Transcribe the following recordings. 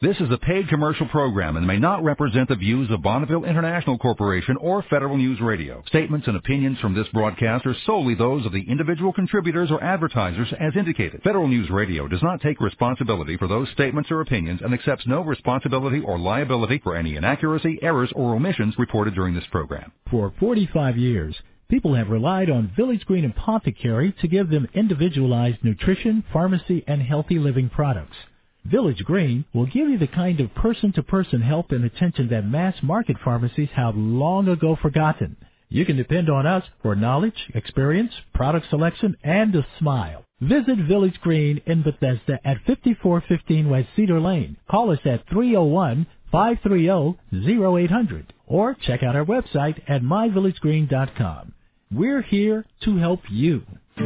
This is a paid commercial program and may not represent the views of Bonneville International Corporation or Federal News Radio. Statements and opinions from this broadcast are solely those of the individual contributors or advertisers as indicated. Federal News Radio does not take responsibility for those statements or opinions and accepts no responsibility or liability for any inaccuracy, errors, or omissions reported during this program. For 45 years, people have relied on Village Green Apothecary to give them individualized nutrition, pharmacy, and healthy living products. Village Green will give you the kind of person-to-person help and attention that mass-market pharmacies have long ago forgotten. You can depend on us for knowledge, experience, product selection, and a smile. Visit Village Green in Bethesda at 5415 West Cedar Lane. Call us at 301-530-0800 or check out our website at myvillagegreen.com. We're here to help you.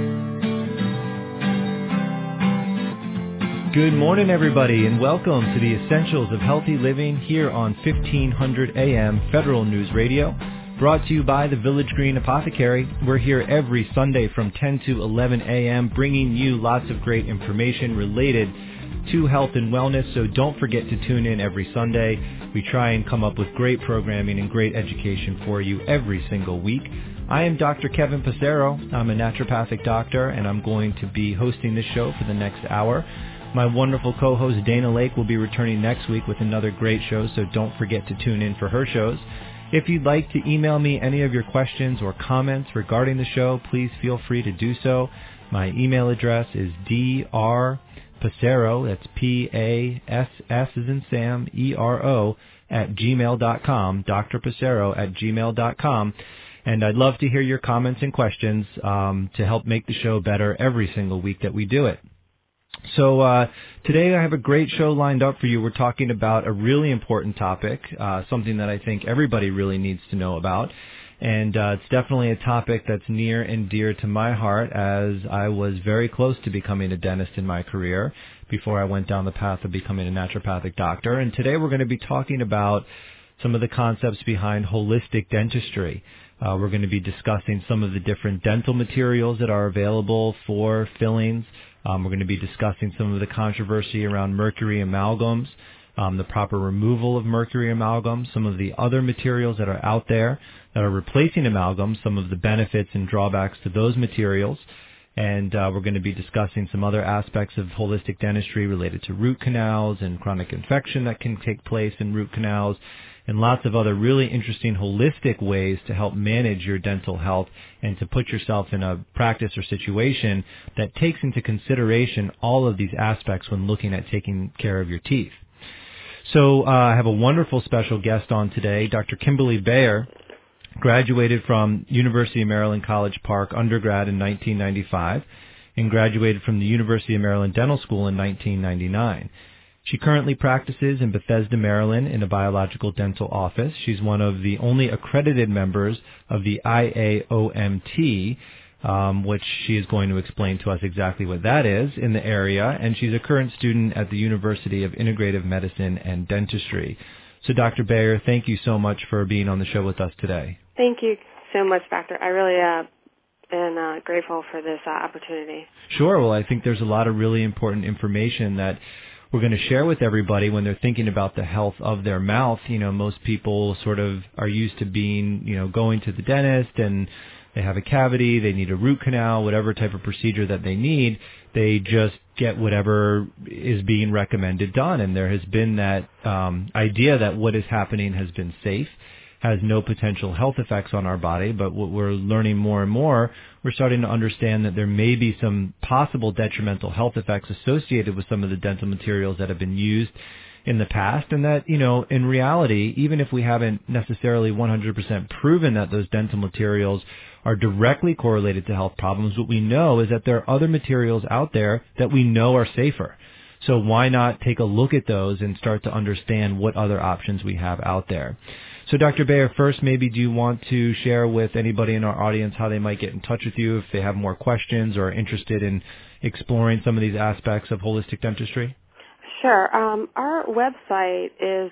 Good morning, everybody, and welcome to the Essentials of Healthy Living here on 1500 AM Federal News Radio, brought to you by the Village Green Apothecary. We're here every Sunday from 10 to 11 a.m., bringing you lots of great information related to health and wellness, so don't forget to tune in every Sunday. We try and come up with great programming and great education for you every single week. I am Dr. Kevin Passero. I'm a naturopathic doctor, and I'm going to be hosting this show for the next hour. My wonderful co-host Dana Lake will be returning next week with another great show, so don't forget to tune in for her shows. If you'd like to email me any of your questions or comments regarding the show, please feel free to do so. My email address is drpassero, that's P-A-S-S as in Sam, E-R-O, @gmail.com, drpassero@gmail.com. And I'd love to hear your comments and questions to help make the show better every single week that we do it. So today I have a great show lined up for you. We're talking about a really important topic, something that I think everybody really needs to know about. And it's definitely a topic that's near and dear to my heart, as I was very close to becoming a dentist in my career before I went down the path of becoming a naturopathic doctor. And today we're going to be talking about some of the concepts behind holistic dentistry. We're going to be discussing some of the different dental materials that are available for fillings. We're going to be discussing some of the controversy around mercury amalgams, the proper removal of mercury amalgams, some of the other materials that are out there that are replacing amalgams, some of the benefits and drawbacks to those materials. And we're going to be discussing some other aspects of holistic dentistry related to root canals and chronic infection that can take place in root canals, and lots of other really interesting holistic ways to help manage your dental health and to put yourself in a practice or situation that takes into consideration all of these aspects when looking at taking care of your teeth. So I have a wonderful special guest on today, Dr. Kimberly Bayer. Graduated from University of Maryland College Park undergrad in 1995 and graduated from the University of Maryland Dental School in 1999. She currently practices in Bethesda, Maryland in a biological dental office. She's one of the only accredited members of the IAOMT, which she is going to explain to us exactly what that is in the area, and she's a current student at the University of Integrative Medicine and Dentistry. So Dr. Bayer, thank you so much for being on the show with us today. Thank you so much, Doctor. I really am grateful for this opportunity. Sure. Well, I think there's a lot of really important information that we're going to share with everybody when they're thinking about the health of their mouth. You know, most people sort of are used to being, going to the dentist and they have a cavity, they need a root canal, whatever type of procedure that they need, they just get whatever is being recommended done. And there has been that idea that what is happening has been safe, has no potential health effects on our body. But what we're learning more and more, we're starting to understand that there may be some possible detrimental health effects associated with some of the dental materials that have been used in the past, and that, in reality, even if we haven't necessarily 100% proven that those dental materials are directly correlated to health problems, what we know is that there are other materials out there that we know are safer. So why not take a look at those and start to understand what other options we have out there? So Dr. Bayer, first, maybe do you want to share with anybody in our audience how they might get in touch with you if they have more questions or are interested in exploring some of these aspects of holistic dentistry? Sure. Our website is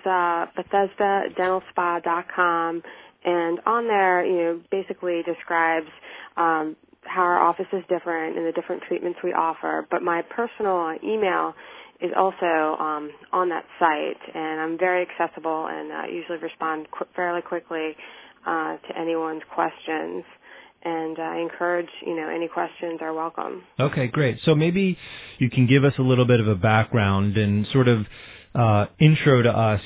BethesdaDentalSpa.com, and on there, basically describes how our office is different and the different treatments we offer. But my personal email is also on that site, and I'm very accessible and usually respond fairly quickly to anyone's questions. And I encourage, any questions are welcome. Okay, great. So maybe you can give us a little bit of a background and sort of intro to us,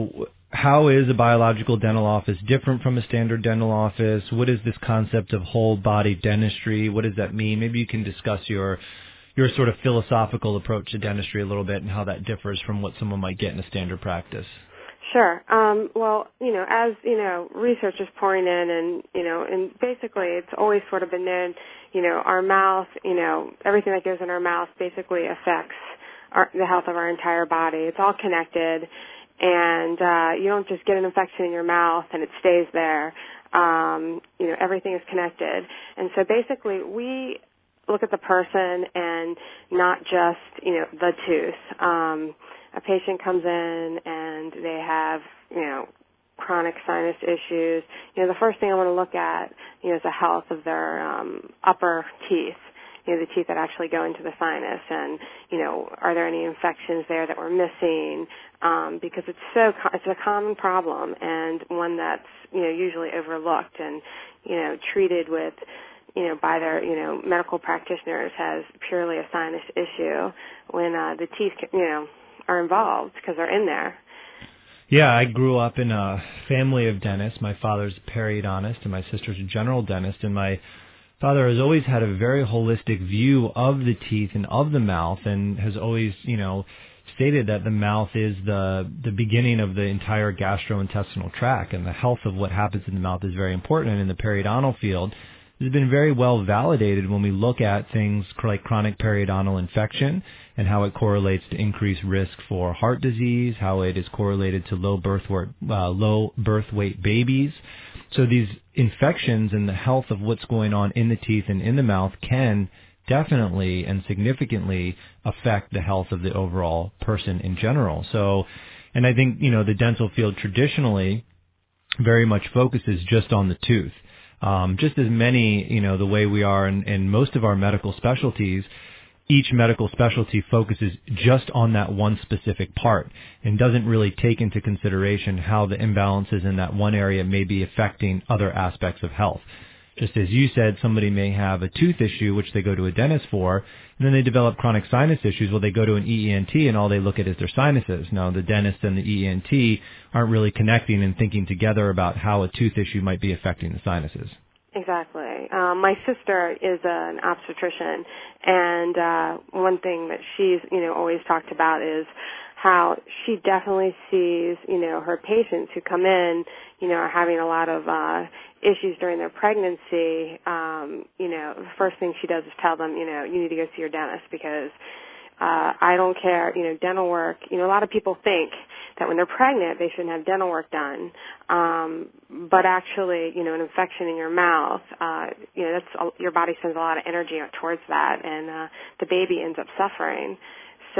how is a biological dental office different from a standard dental office? What is this concept of whole body dentistry? What does that mean? Maybe you can discuss your sort of philosophical approach to dentistry a little bit and how that differs from what someone might get in a standard practice. Sure. Well, as, research is pouring in and basically it's always sort of been known, our mouth, everything that goes in our mouth basically affects the health of our entire body. It's all connected, and you don't just get an infection in your mouth and it stays there. Everything is connected. And so basically we look at the person and not just, the tooth. A patient comes in and they have, chronic sinus issues. The first thing I want to look at, is the health of their upper teeth, the teeth that actually go into the sinus, and, are there any infections there that we're missing? Because it's a common problem and one that's, usually overlooked and, treated with, by their, medical practitioners as purely a sinus issue when the teeth, are involved because they're in there. Yeah, I grew up in a family of dentists. My father's a periodontist and my sister's a general dentist, and my father has always had a very holistic view of the teeth and of the mouth, and has always, stated that the mouth is the beginning of the entire gastrointestinal tract, and the health of what happens in the mouth is very important. And in the periodontal field, it has been very well validated when we look at things like chronic periodontal infection and how it correlates to increased risk for heart disease, how it is correlated to low birth weight babies. So these infections and the health of what's going on in the teeth and in the mouth can definitely and significantly affect the health of the overall person in general. So, and I think, the dental field traditionally very much focuses just on the tooth. Just as many, the way we are in most of our medical specialties, each medical specialty focuses just on that one specific part and doesn't really take into consideration how the imbalances in that one area may be affecting other aspects of health. Just as you said, somebody may have a tooth issue, which they go to a dentist for, and then they develop chronic sinus issues. Well, they go to an ENT, and all they look at is their sinuses. Now, the dentist and the ENT aren't really connecting and thinking together about how a tooth issue might be affecting the sinuses. Exactly. My sister is an obstetrician, and one thing that she's, always talked about is how she definitely sees, her patients who come in, are having a lot of issues during their pregnancy. The first thing she does is tell them, you need to go see your dentist because I don't care, dental work. A lot of people think that when they're pregnant, they shouldn't have dental work done. But actually, an infection in your mouth, that's your body spends a lot of energy towards that, and the baby ends up suffering. So,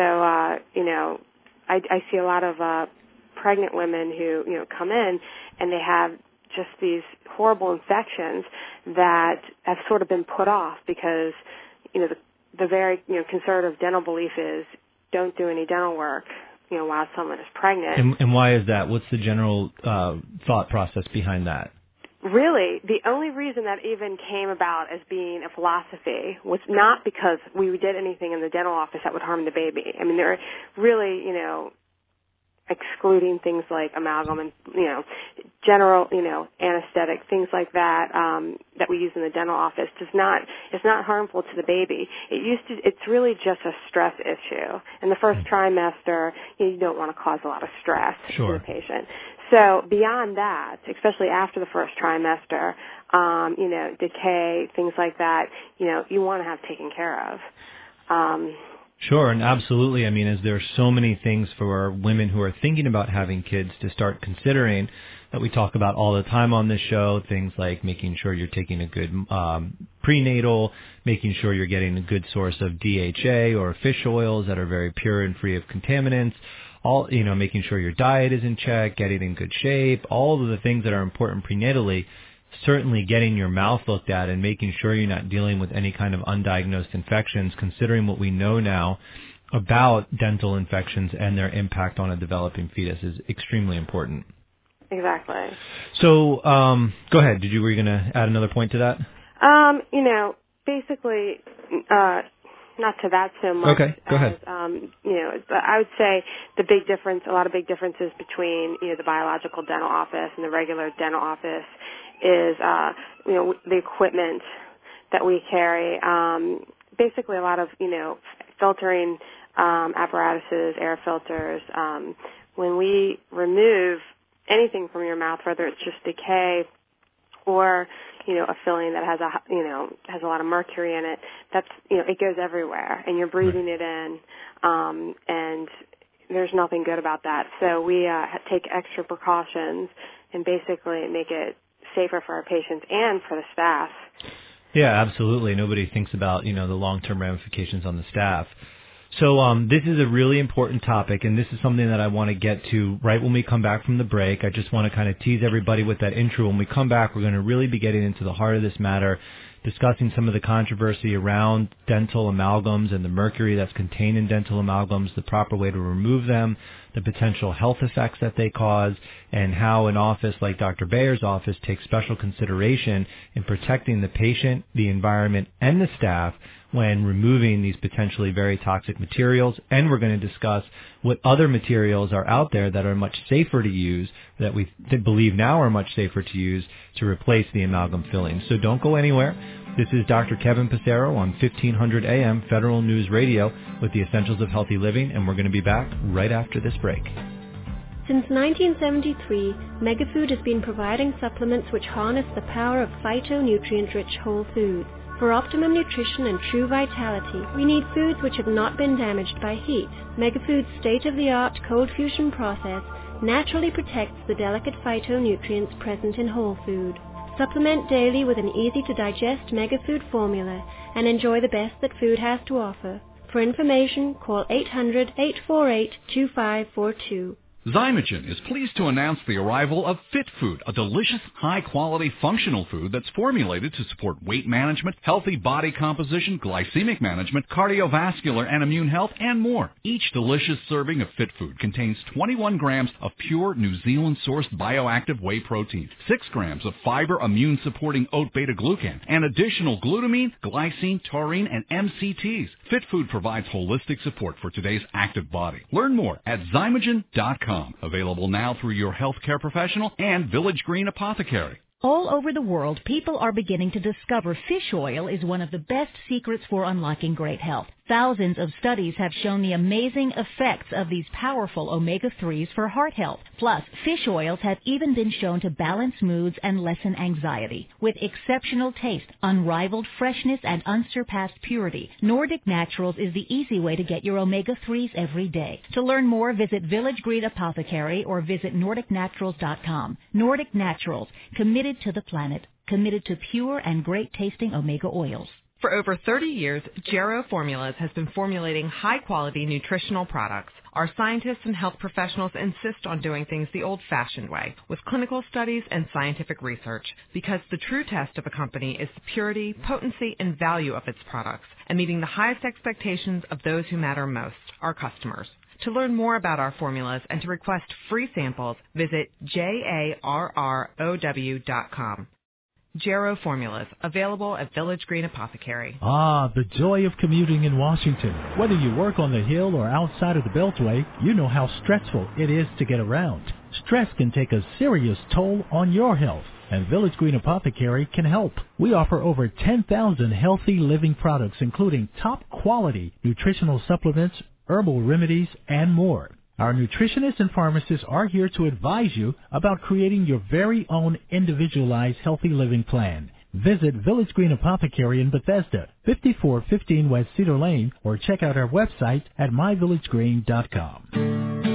I see a lot of pregnant women who, come in and they have just these horrible infections that have sort of been put off because, the very, conservative dental belief is don't do any dental work, while someone is pregnant. And why is that? What's the general thought process behind that? Really, the only reason that even came about as being a philosophy was not because we did anything in the dental office that would harm the baby. I mean, they're really, excluding things like amalgam and, general, anesthetic, things like that, that we use in the dental office it's not harmful to the baby. It's really just a stress issue. In the first trimester, you don't want to cause a lot of stress to the patient. So beyond that, especially after the first trimester, decay, things like that, you want to have taken care of. Sure, and absolutely. I mean, as there are so many things for women who are thinking about having kids to start considering that we talk about all the time on this show, things like making sure you're taking a good prenatal, making sure you're getting a good source of DHA or fish oils that are very pure and free of contaminants, making sure your diet is in check, getting in good shape, all of the things that are important prenatally. Certainly getting your mouth looked at and making sure you're not dealing with any kind of undiagnosed infections, considering what we know now about dental infections and their impact on a developing fetus is extremely important. Exactly. So, go ahead. Were you going to add another point to that? Basically, not to that so much. Okay, go ahead. I would say a lot of big differences between, the biological dental office and the regular dental office is, the equipment that we carry. Basically, a lot of, filtering apparatuses, air filters. When we remove anything from your mouth, whether it's just decay or a filling that has a lot of mercury in it, that's it goes everywhere, and you're breathing it in, and there's nothing good about that. So we take extra precautions and basically make it safer for our patients and for the staff. Yeah, absolutely. Nobody thinks about the long-term ramifications on the staff. So this is a really important topic, and this is something that I want to get to right when we come back from the break. I just want to kind of tease everybody with that intro. When we come back, we're going to really be getting into the heart of this matter, discussing some of the controversy around dental amalgams and the mercury that's contained in dental amalgams, the proper way to remove them, the potential health effects that they cause, and how an office like Dr. Bayer's office takes special consideration in protecting the patient, the environment, and the staff when removing these potentially very toxic materials. And we're going to discuss what other materials are out there that are much safer to use, that we believe now are much safer to use to replace the amalgam fillings. So don't go anywhere. This is Dr. Kevin Passero on 1500 AM Federal News Radio with the Essentials of Healthy Living, and we're going to be back right after this break. Since 1973, Megafood has been providing supplements which harness the power of phytonutrient-rich whole foods. For optimum nutrition and true vitality, we need foods which have not been damaged by heat. Megafood's state-of-the-art cold fusion process naturally protects the delicate phytonutrients present in whole food. Supplement daily with an easy-to-digest Megafood formula and enjoy the best that food has to offer. For information, call 800-848-2542. Zymogen is pleased to announce the arrival of Fit Food, a delicious, high-quality, functional food that's formulated to support weight management, healthy body composition, glycemic management, cardiovascular and immune health, and more. Each delicious serving of Fit Food contains 21 grams of pure New Zealand-sourced bioactive whey protein, 6 grams of fiber immune-supporting oat beta-glucan, and additional glutamine, glycine, taurine, and MCTs. Fit Food provides holistic support for today's active body. Learn more at Zymogen.com. Available now through your healthcare professional and Village Green Apothecary. All over the world, people are beginning to discover fish oil is one of the best secrets for unlocking great health. Thousands of studies have shown the amazing effects of these powerful omega-3s for heart health. Plus, fish oils have even been shown to balance moods and lessen anxiety. With exceptional taste, unrivaled freshness, and unsurpassed purity, Nordic Naturals is the easy way to get your omega-3s every day. To learn more, visit Village Green Apothecary or visit NordicNaturals.com. Nordic Naturals, committed to the planet, committed to pure and great-tasting omega oils. For over 30 years, Jarrow Formulas has been formulating high-quality nutritional products. Our scientists and health professionals insist on doing things the old-fashioned way, with clinical studies and scientific research, because the true test of a company is the purity, potency, and value of its products, and meeting the highest expectations of those who matter most, our customers. To learn more about our formulas and to request free samples, visit JARROW.com. Jarrow Formulas, available at Village Green Apothecary. Ah, the joy of commuting in Washington. Whether you work on the Hill or outside of the Beltway, you know how stressful it is to get around. Stress can take a serious toll on your health, and Village Green Apothecary can help. We offer over 10,000 healthy living products, including top-quality nutritional supplements, herbal remedies, and more. Our nutritionists and pharmacists are here to advise you about creating your very own individualized healthy living plan. Visit Village Green Apothecary in Bethesda, 5415 West Cedar Lane, or check out our website at myvillagegreen.com.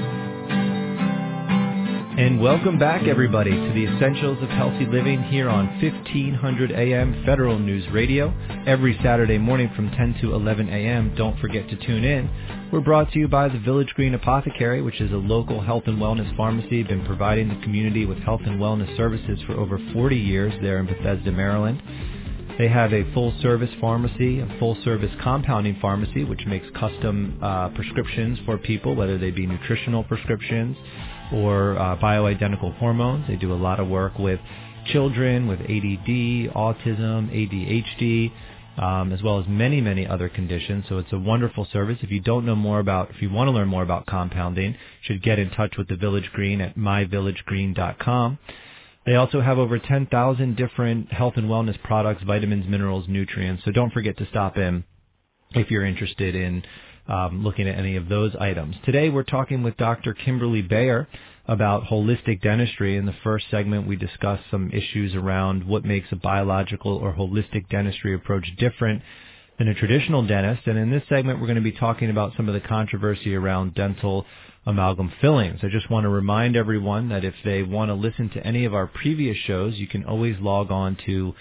And welcome back, everybody, to the Essentials of Healthy Living here on 1500 AM Federal News Radio. Every Saturday morning from 10 to 11 a.m., don't forget to tune in. We're brought to you by the Village Green Apothecary, which is a local health and wellness pharmacy, been providing the community with health and wellness services for over 40 years there in Bethesda, Maryland. They have a full-service pharmacy, a full-service compounding pharmacy, which makes custom prescriptions for people, whether they be nutritional prescriptions or bioidentical hormones. They do a lot of work with children with ADD, autism, ADHD, as well as many, many other conditions. So it's a wonderful service. If you want to learn more about compounding, you should get in touch with the Village Green at myvillagegreen.com. They also have over 10,000 different health and wellness products, vitamins, minerals, nutrients. So don't forget to stop in if you're interested in looking at any of those items. Today we're talking with Dr. Kimberly Bayer about holistic dentistry. In the first segment, we discussed some issues around what makes a biological or holistic dentistry approach different than a traditional dentist. And in this segment, we're going to be talking about some of the controversy around dental amalgam fillings. I just want to remind everyone that if they want to listen to any of our previous shows, you can always log on to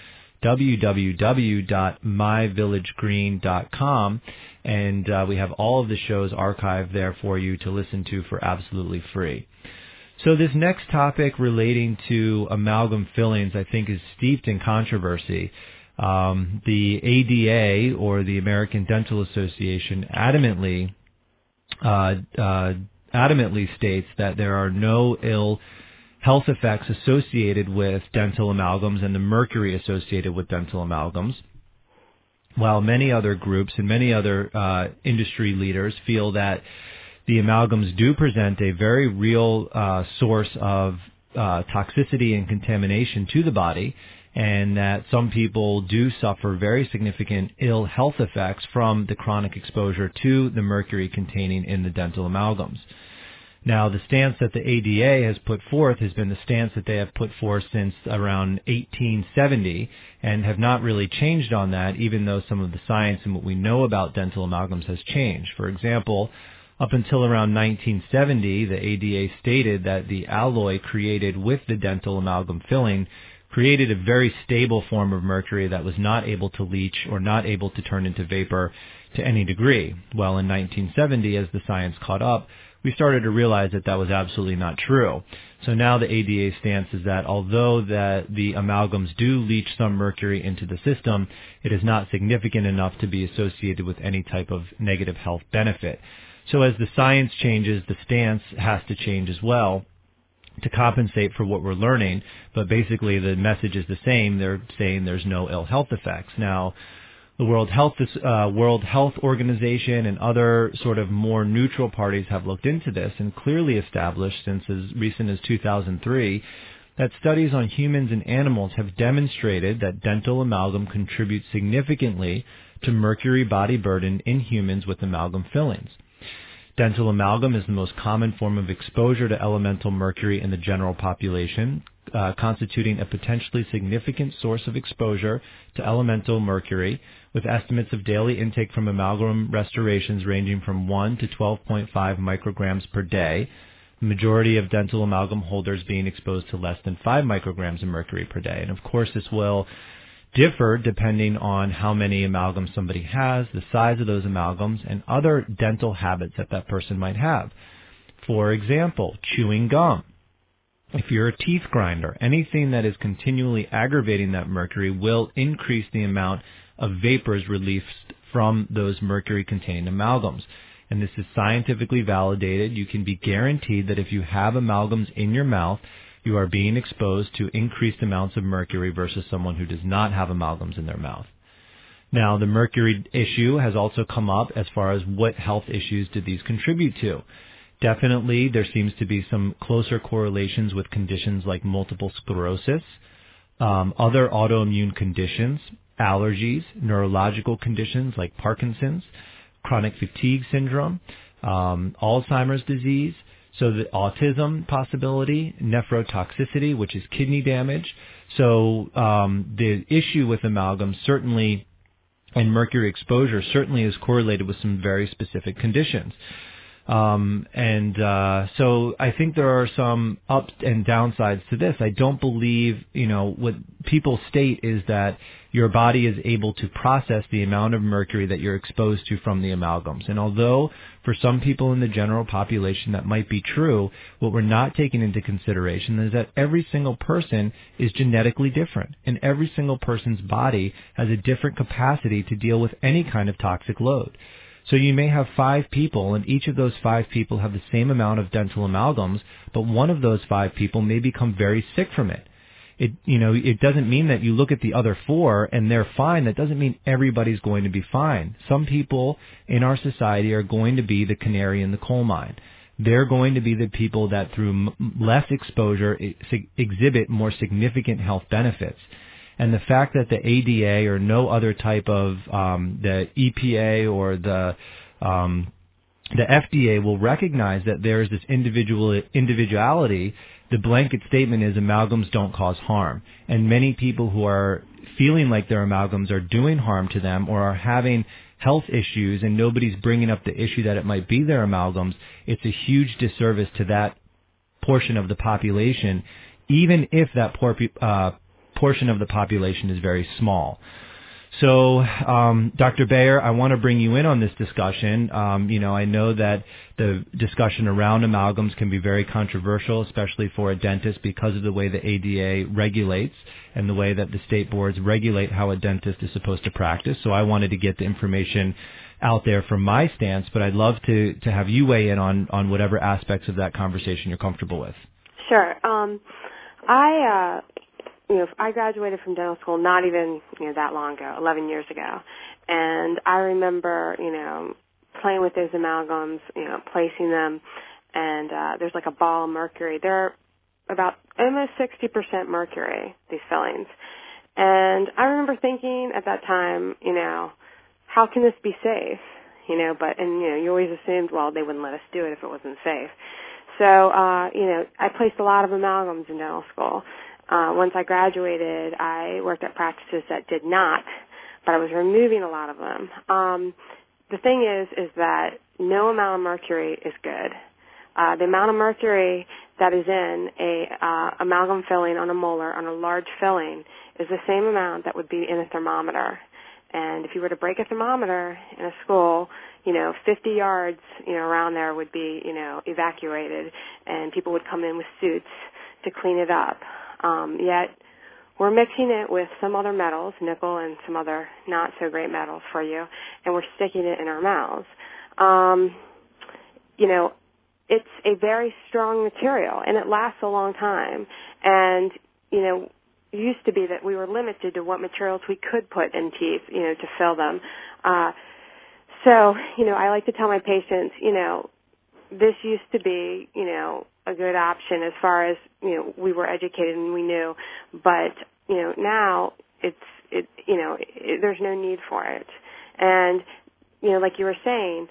www.myvillagegreen.com, and we have all of the shows archived there for you to listen to for absolutely free. So this next topic relating to amalgam fillings, I think, is steeped in controversy. The ADA, or the American Dental Association, adamantly states that there are no ill health effects associated with dental amalgams and the mercury associated with dental amalgams, while many other groups and many other industry leaders feel that the amalgams do present a very real source of toxicity and contamination to the body, and that some people do suffer very significant ill health effects from the chronic exposure to the mercury containing in the dental amalgams. Now, the stance that the ADA has put forth has been the stance that they have put forth since around 1870 and have not really changed on that, even though some of the science and what we know about dental amalgams has changed. For example, up until around 1970, the ADA stated that the alloy created with the dental amalgam filling created a very stable form of mercury that was not able to leach or not able to turn into vapor to any degree. Well, in 1970, as the science caught up, we started to realize that that was absolutely not true. So now the ADA stance is that although the amalgams do leach some mercury into the system, it is not significant enough to be associated with any type of negative health benefit. So as the science changes, the stance has to change as well to compensate for what we're learning. But basically the message is the same. They're saying there's no ill health effects. Now, the World Health Organization and other sort of more neutral parties have looked into this and clearly established since as recent as 2003 that studies on humans and animals have demonstrated that dental amalgam contributes significantly to mercury body burden in humans with amalgam fillings. Dental amalgam is the most common form of exposure to elemental mercury in the general population, constituting a potentially significant source of exposure to elemental mercury, with estimates of daily intake from amalgam restorations ranging from 1 to 12.5 micrograms per day, the majority of dental amalgam holders being exposed to less than 5 micrograms of mercury per day. And of course, this will differ depending on how many amalgams somebody has, the size of those amalgams, and other dental habits that that person might have. For example, chewing gum. If you're a teeth grinder, anything that is continually aggravating that mercury will increase the amount of vapors released from those mercury-containing amalgams. And this is scientifically validated. You can be guaranteed that if you have amalgams in your mouth, you are being exposed to increased amounts of mercury versus someone who does not have amalgams in their mouth. Now, the mercury issue has also come up as far as what health issues do these contribute to. Definitely, there seems to be some closer correlations with conditions like multiple sclerosis, other autoimmune conditions, allergies, neurological conditions like Parkinson's, chronic fatigue syndrome, Alzheimer's disease, so the autism possibility, nephrotoxicity, which is kidney damage. So the issue with amalgam certainly, and mercury exposure certainly is correlated with some very specific conditions. So I think there are some ups and downsides to this. I don't believe, what people state is that your body is able to process the amount of mercury that you're exposed to from the amalgams. And although for some people in the general population that might be true, what we're not taking into consideration is that every single person is genetically different, and every single person's body has a different capacity to deal with any kind of toxic load. So you may have 5 people, and each of those 5 people have the same amount of dental amalgams, but one of those 5 people may become very sick from it. It doesn't mean that you look at the other 4 and they're fine. That doesn't mean everybody's going to be fine. Some people in our society are going to be the canary in the coal mine. They're going to be the people that through less exposure exhibit more significant health benefits. And the fact that the ADA or no other type of the EPA or the FDA will recognize that there is this individuality. The blanket statement is amalgams don't cause harm. And many people who are feeling like their amalgams are doing harm to them or are having health issues and nobody's bringing up the issue that it might be their amalgams, it's a huge disservice to that portion of the population, even if that portion of the population is very small. So, Dr. Bayer, I want to bring you in on this discussion. I know that the discussion around amalgams can be very controversial, especially for a dentist, because of the way the ADA regulates and the way that the state boards regulate how a dentist is supposed to practice. So I wanted to get the information out there from my stance, but I'd love to have you weigh in on whatever aspects of that conversation you're comfortable with. Sure. I graduated from dental school not even, that long ago, 11 years ago. And I remember, playing with those amalgams, placing them, and there's like a ball of mercury. They're about almost 60% mercury, these fillings. And I remember thinking at that time, how can this be safe? You always assumed, well, they wouldn't let us do it if it wasn't safe. So, I placed a lot of amalgams in dental school. Once I graduated, I worked at practices that did not, but I was removing a lot of them. The thing is that no amount of mercury is good. The amount of mercury that is in a amalgam filling on a molar, on a large filling, is the same amount that would be in a thermometer. And if you were to break a thermometer in a school, 50 yards, around there would be, evacuated, and people would come in with suits to clean it up. Yet we're mixing it with some other metals, nickel and some other not so great metals for you, and we're sticking it in our mouths. It's a very strong material, and it lasts a long time. And, it used to be that we were limited to what materials we could put in teeth, to fill them. So, I like to tell my patients, this used to be, a good option as far as, we were educated and we knew, but, now there's no need for it. And, like you were saying,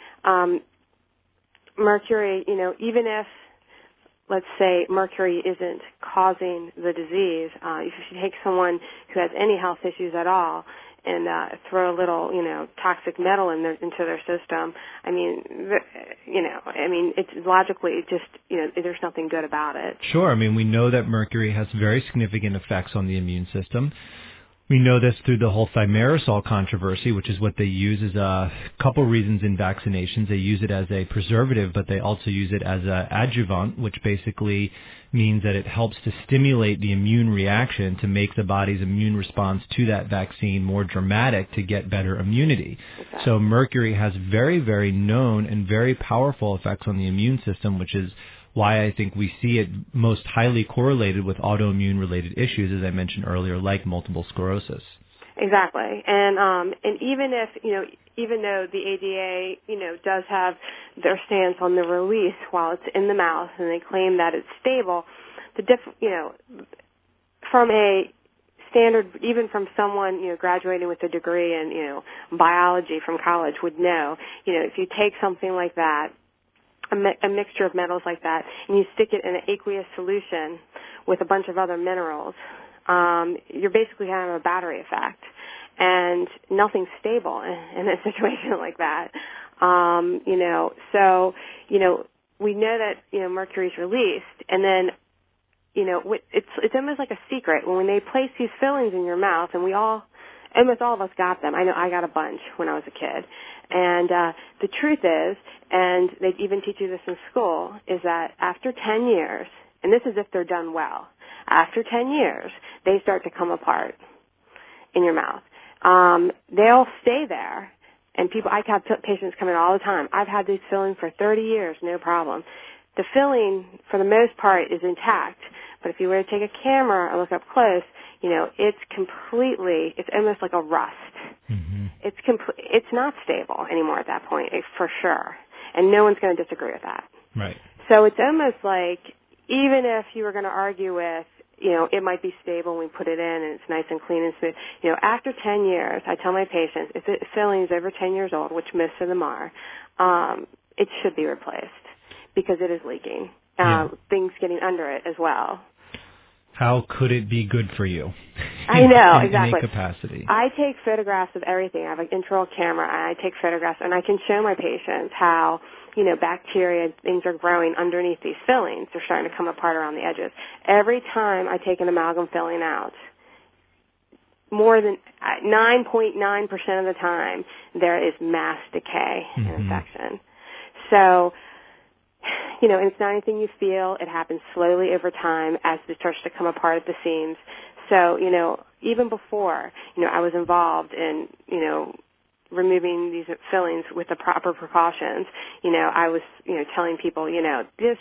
mercury, even if, let's say, mercury isn't causing the disease, if you take someone who has any health issues at all and throw a little, toxic metal into their system, it's logically just, there's nothing good about it. Sure. We know that mercury has very significant effects on the immune system. We know this through the whole thimerosal controversy, which is what they use as a couple reasons in vaccinations. They use it as a preservative, but they also use it as an adjuvant, which basically means that it helps to stimulate the immune reaction to make the body's immune response to that vaccine more dramatic to get better immunity. Okay. So mercury has very, very known and very powerful effects on the immune system, which is why I think we see it most highly correlated with autoimmune-related issues, as I mentioned earlier, like multiple sclerosis. Exactly. And even if, even though the ADA, does have their stance on the release while it's in the mouth and they claim that it's stable, from a standard, even from someone, graduating with a degree in, biology from college would know, if you take something like that, a mixture of metals like that, and you stick it in an aqueous solution with a bunch of other minerals, you're basically having a battery effect, and nothing's stable in a situation like that. So, we know that, mercury's released, and then, it's almost like a secret when they place these fillings in your mouth, and almost all of us got them. I know I got a bunch when I was a kid. And the truth is, and they even teach you this in school, is that after 10 years, and this is if they're done well, after 10 years, they start to come apart in your mouth. They'll stay there. And I have patients come in all the time. I've had these fillings for 30 years, no problem. The filling, for the most part, is intact. But if you were to take a camera and look up close, it's almost like a rust. Mm-hmm. It's not stable anymore at that point, for sure. And no one's going to disagree with that. Right. So it's almost like, even if you were going to argue with, it might be stable when we put it in and it's nice and clean and smooth. After 10 years, I tell my patients, if the filling is over 10 years old, which most of them are, it should be replaced because it is leaking. Things getting under it as well. How could it be good for you? I know, exactly. In a capacity. I take photographs of everything. I have an intraoral camera, and I take photographs, and I can show my patients how, bacteria and things are growing underneath these fillings. They're starting to come apart around the edges. Every time I take an amalgam filling out, more than 9.9% of the time, there is mass decay and infection. So, and it's not anything you feel. It happens slowly over time as it starts to come apart at the seams. So, even before, I was involved in, removing these fillings with the proper precautions, I was, telling people, this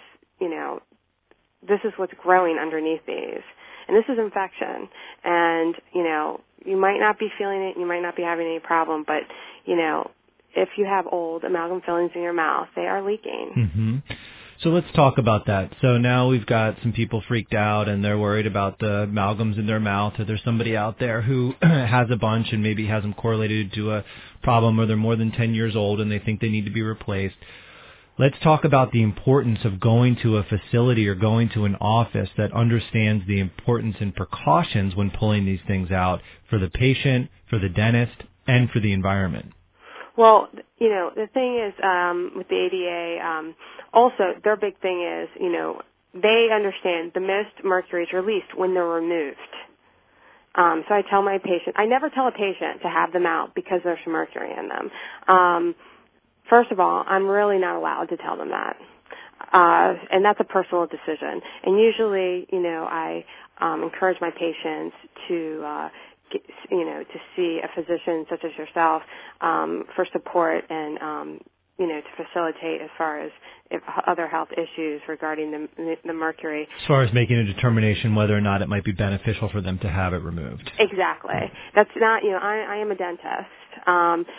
is what's growing underneath these. And this is infection. And, you might not be feeling it, you might not be having any problem, but, if you have old amalgam fillings in your mouth, they are leaking. Mm-hmm. So let's talk about that. So now we've got some people freaked out and they're worried about the amalgams in their mouth, or there's somebody out there who has a bunch and maybe has them correlated to a problem, or they're more than 10 years old and they think they need to be replaced. Let's talk about the importance of going to a facility or going to an office that understands the importance and precautions when pulling these things out for the patient, for the dentist, and for the environment. Well, the thing is, with the ADA, also their big thing is, they understand the most mercury is released when they're removed. So I tell my patient, I never tell a patient to have them out because there's some mercury in them. First of all, I'm really not allowed to tell them that. And that's a personal decision. And usually, I encourage my patients to to see a physician such as yourself for support and, to facilitate as far as other health issues regarding the mercury. As far as making a determination whether or not it might be beneficial for them to have it removed. Exactly. That's not, I am a dentist.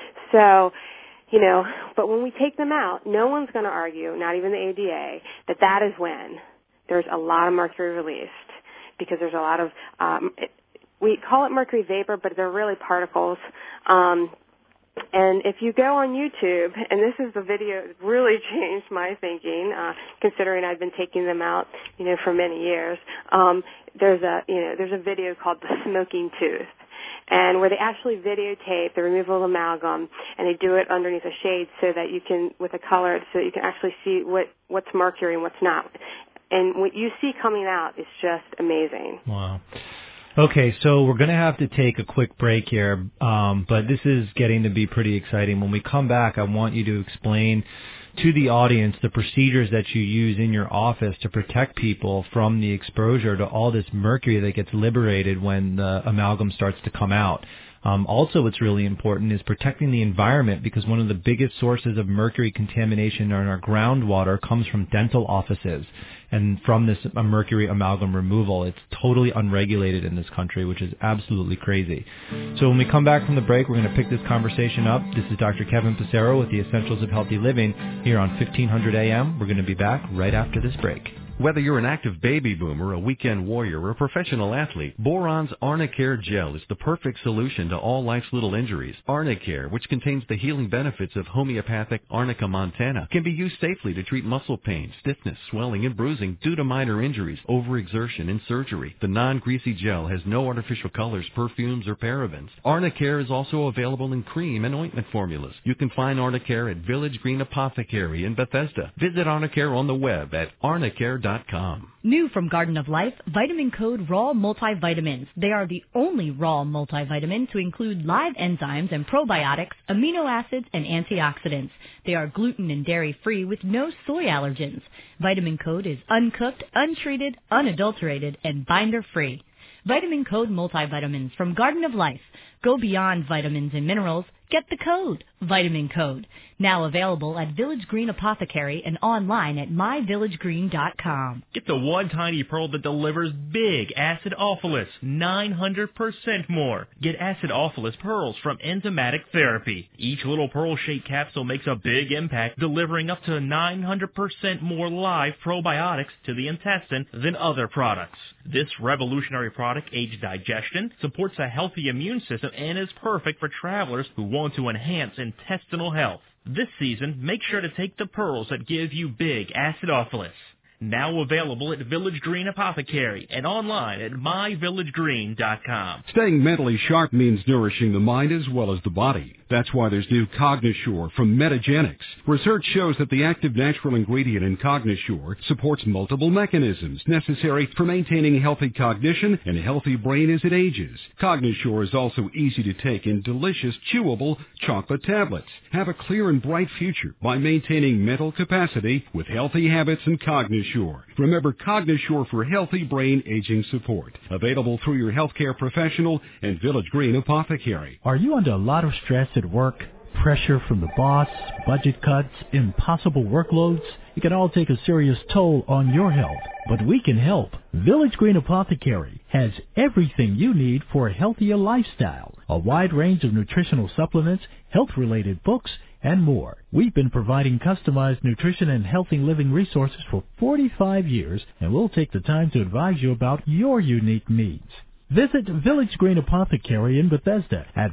But when we take them out, no one's going to argue, not even the ADA, that is when there's a lot of mercury released, because there's a lot of, we call it mercury vapor, but they're really particles. And if you go on YouTube, and this is the video that really changed my thinking, considering I've been taking them out, for many years. There's a video called The Smoking Tooth, and where they actually videotape the removal of amalgam, and they do it underneath a shade so that you can, with a color, so that you can actually see what's mercury and what's not. And what you see coming out is just amazing. Wow. Okay, so we're going to have to take a quick break here, but this is getting to be pretty exciting. When we come back, I want you to explain to the audience the procedures that you use in your office to protect people from the exposure to all this mercury that gets liberated when the amalgam starts to come out. Also, what's really important is protecting the environment, because one of the biggest sources of mercury contamination in our groundwater comes from dental offices and from this mercury amalgam removal. It's totally unregulated in this country, which is absolutely crazy. So when we come back from the break, we're going to pick this conversation up. This is Dr. Kevin Passero with the Essentials of Healthy Living here on 1500 AM. We're going to be back right after this break. Whether you're an active baby boomer, a weekend warrior, or a professional athlete, Boron's Arnicare Gel is the perfect solution to all life's little injuries. Arnicare, which contains the healing benefits of homeopathic Arnica montana, can be used safely to treat muscle pain, stiffness, swelling, and bruising due to minor injuries, overexertion, and surgery. The non-greasy gel has no artificial colors, perfumes, or parabens. Arnicare is also available in cream and ointment formulas. You can find Arnicare at Village Green Apothecary in Bethesda. Visit Arnicare on the web at arnicare.com. New from Garden of Life, Vitamin Code Raw Multivitamins. They are the only raw multivitamin to include live enzymes and probiotics, amino acids, and antioxidants. They are gluten and dairy-free with no soy allergens. Vitamin Code is uncooked, untreated, unadulterated, and binder-free. Vitamin Code Multivitamins from Garden of Life. Go beyond vitamins and minerals. Get the code, Vitamin Code. Now available at Village Green Apothecary and online at myvillagegreen.com. Get the one tiny pearl that delivers big acidophilus, 900% more. Get acidophilus pearls from Enzymatic Therapy. Each little pearl-shaped capsule makes a big impact, delivering up to 900% more live probiotics to the intestine than other products. This revolutionary product aids digestion, supports a healthy immune system, and is perfect for travelers who want to enhance intestinal health. This season, make sure to take the pearls that give you big acidophilus. Now available at Village Green Apothecary and online at myvillagegreen.com. Staying mentally sharp means nourishing the mind as well as the body. That's why there's new Cognosure from Metagenics. Research shows that the active natural ingredient in Cognosure supports multiple mechanisms necessary for maintaining healthy cognition and a healthy brain as it ages. Cognosure is also easy to take in delicious, chewable chocolate tablets. Have a clear and bright future by maintaining mental capacity with healthy habits and Cognosure. Remember Cognosure for healthy brain aging support. Available through your healthcare professional and Village Green Apothecary. Are you under a lot of stress at work? Pressure from the boss, budget cuts, impossible workloads? It can all take a serious toll on your health. But we can help. Village Green Apothecary has everything you need for a healthier lifestyle. A wide range of nutritional supplements, health-related books, and more. We've been providing customized nutrition and healthy living resources for 45 years, and we'll take the time to advise you about your unique needs. Visit Village Green Apothecary in Bethesda at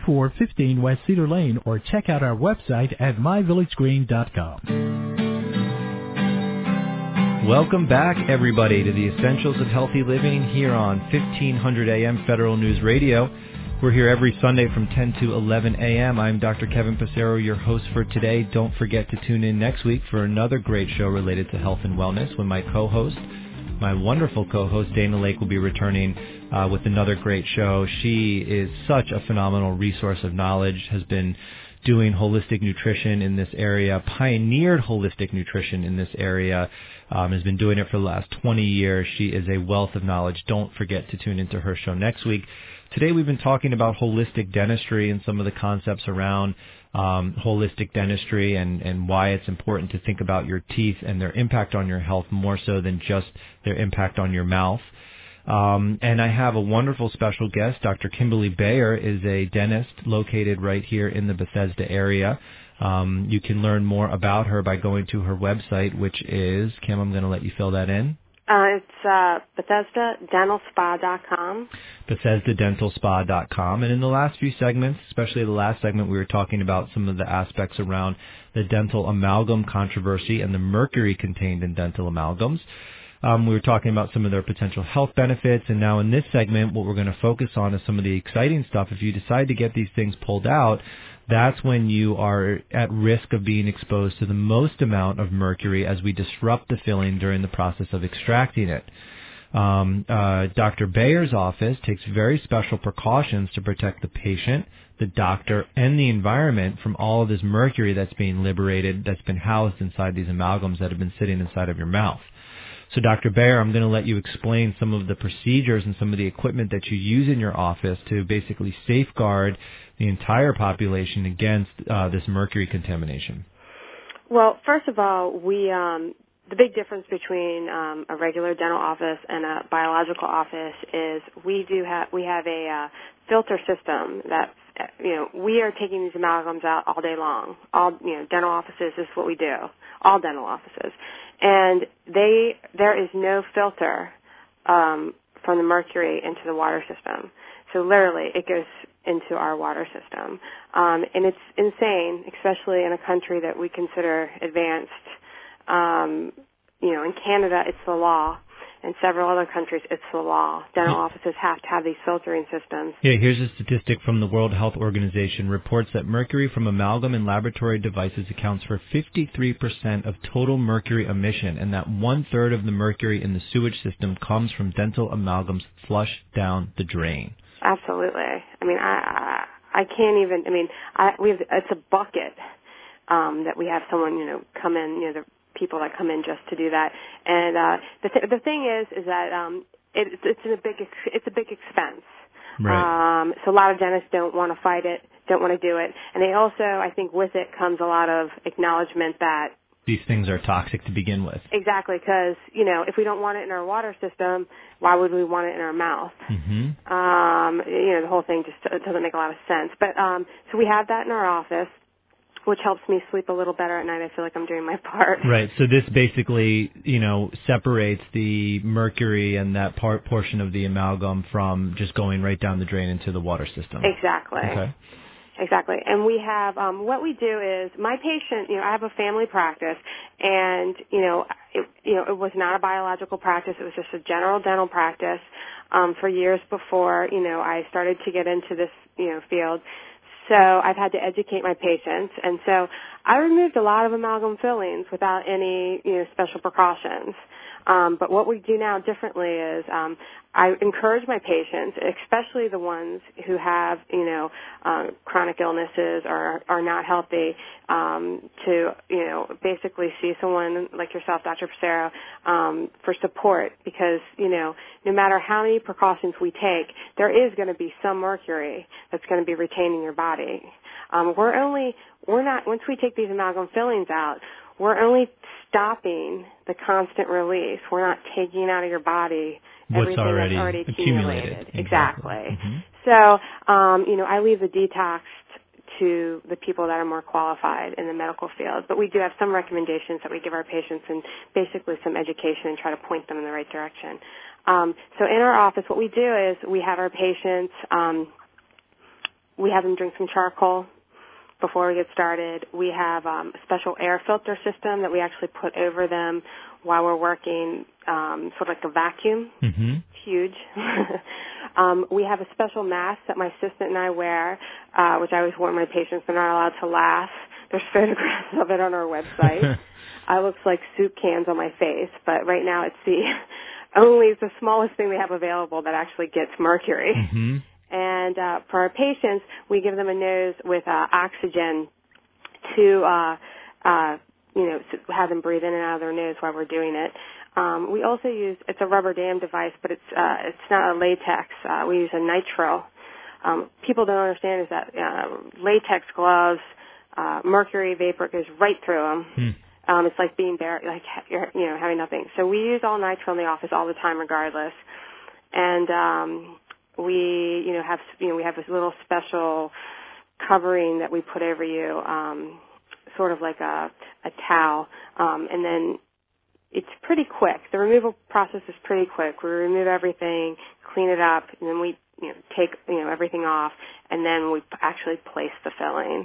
5415 West Cedar Lane or check out our website at myvillagegreen.com. Welcome back, everybody, to the Essentials of Healthy Living here on 1500 AM Federal News Radio. We're here every Sunday from 10 to 11 a.m. I'm Dr. Kevin Passero, your host for today. Don't forget to tune in next week for another great show related to health and wellness when my wonderful co-host, Dana Lake, will be returning with another great show. She is such a phenomenal resource of knowledge, has been doing holistic nutrition in this area, pioneered holistic nutrition in this area, has been doing it for the last 20 years. She is a wealth of knowledge. Don't forget to tune into her show next week. Today we've been talking about holistic dentistry and some of the concepts around holistic dentistry and why it's important to think about your teeth and their impact on your health more so than just their impact on your mouth. And I have a wonderful special guest. Dr. Kimberly Bayer is a dentist located right here in the Bethesda area. You can learn more about her by going to her website, which is, Kim, I'm going to let you fill that in. It's BethesdaDentalSpa.com. BethesdaDentalSpa.com. And in the last few segments, especially the last segment, we were talking about some of the aspects around the dental amalgam controversy and the mercury contained in dental amalgams. We were talking about some of their potential health benefits, and now in this segment, what we're going to focus on is some of the exciting stuff. If you decide to get these things pulled out, that's when you are at risk of being exposed to the most amount of mercury as we disrupt the filling during the process of extracting it. Dr. Bayer's office takes very special precautions to protect the patient, the doctor, and the environment from all of this mercury that's being liberated, that's been housed inside these amalgams that have been sitting inside of your mouth. So Dr. Bayer, I'm going to let you explain some of the procedures and some of the equipment that you use in your office to basically safeguard the entire population against this mercury contamination. Well, first of all, the big difference between a regular dental office and a biological office is we have a filter system that we are taking these amalgams out all day long. All dental offices, this is what we do. All dental offices. And there is no filter from the mercury into the water system. So literally, it goes into our water system. And it's insane, especially in a country that we consider advanced. In Canada, it's the law. In several other countries, it's the law. Dental offices have to have these filtering systems. Yeah, here's a statistic from the World Health Organization. Reports that mercury from amalgam and laboratory devices accounts for 53% of total mercury emission, and that 1/3 of the mercury in the sewage system comes from dental amalgams flushed down the drain. Absolutely. I mean, I can't even. I mean, it's a bucket that we have someone come in. The people that come in just to do that. And the thing is that it's a big expense. Right. So a lot of dentists don't want to fight it, don't want to do it, and they also, I think, with it comes a lot of acknowledgement that these things are toxic to begin with. Exactly, because if we don't want it in our water system, why would we want it in our mouth? Mm-hmm. The whole thing just doesn't make a lot of sense. But so we have that in our office, which helps me sleep a little better at night. I feel like I'm doing my part. Right. So this basically, separates the mercury and that portion of the amalgam from just going right down the drain into the water system. Exactly. Okay. Exactly. And we have, what we do is, my patient, I have a family practice, and, it was not a biological practice. It was just a general dental practice for years before, I started to get into this, field. So I've had to educate my patients, and so I removed a lot of amalgam fillings without any, special precautions. But what we do now differently is I encourage my patients, especially the ones who have, chronic illnesses or are not healthy, to, basically see someone like yourself, Dr. Passero, for support, because, no matter how many precautions we take, there is going to be some mercury that's going to be retained in your body. Once we take these amalgam fillings out, we're only stopping the constant release. We're not taking out of your body everything that's already accumulated. Exactly. Mm-hmm. So, I leave the detox to the people that are more qualified in the medical field. But we do have some recommendations that we give our patients and basically some education and try to point them in the right direction. So in our office, what we do is we have our patients, we have them drink some charcoal before we get started. We have a special air filter system that we actually put over them while we're working, sort of like a vacuum. Mm-hmm. Huge. We have a special mask that my assistant and I wear, which I always warn my patients they're not allowed to laugh. There's photographs of it on our website. I looks like soup cans on my face, but right now it's the smallest thing we have available that actually gets mercury. Mm-hmm. And for our patients, we give them a nose with oxygen to, have them breathe in and out of their nose while we're doing it. We also use, it's a rubber dam device, but it's not a latex. We use a nitrile. People don't understand is that latex gloves, mercury vapor goes right through them. It's like being bare, like you're, having nothing. So we use all nitrile in the office all the time, regardless. And we have this little special covering that we put over you, sort of like a towel, and then it's pretty quick. The removal process is pretty quick. We remove everything, clean it up, and then we take everything off, and then we actually place the filling.